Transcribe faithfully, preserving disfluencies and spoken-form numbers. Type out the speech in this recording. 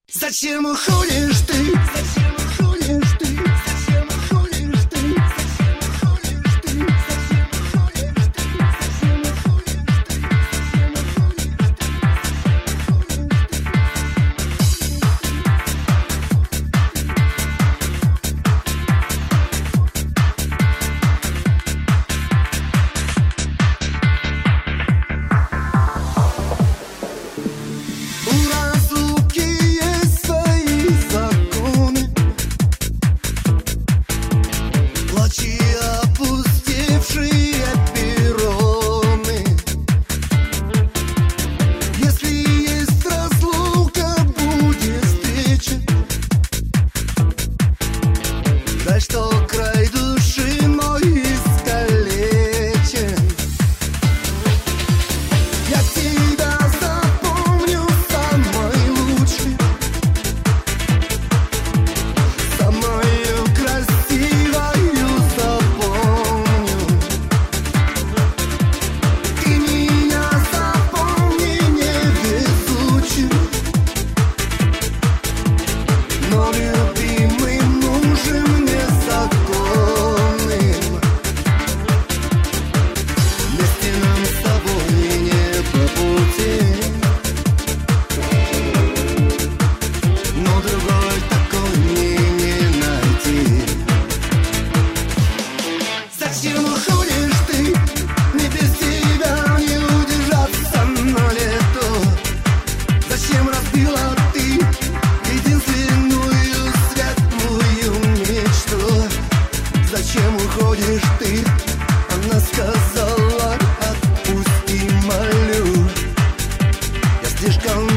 Зачем уходишь ты? Зачем уходишь ты? Зачем уходишь ты? Зачем уходишь ты? Зачем уходишь ты? Зачем уходишь что край души мой искалечен. Я тебя запомню самой лучшей, самую красивую запомню. Ты меня запомни невезучим, но любимым мужем незаконным. Вместе нам с тобой не по пути, но другой такой мне не найти. Зачем уходишь ты? Не без тебя не удержаться на лето. Зачем разбила ты единственную светлую мечту? Зачем уходишь ты? Она сказала: отпусти, молю. Я слишком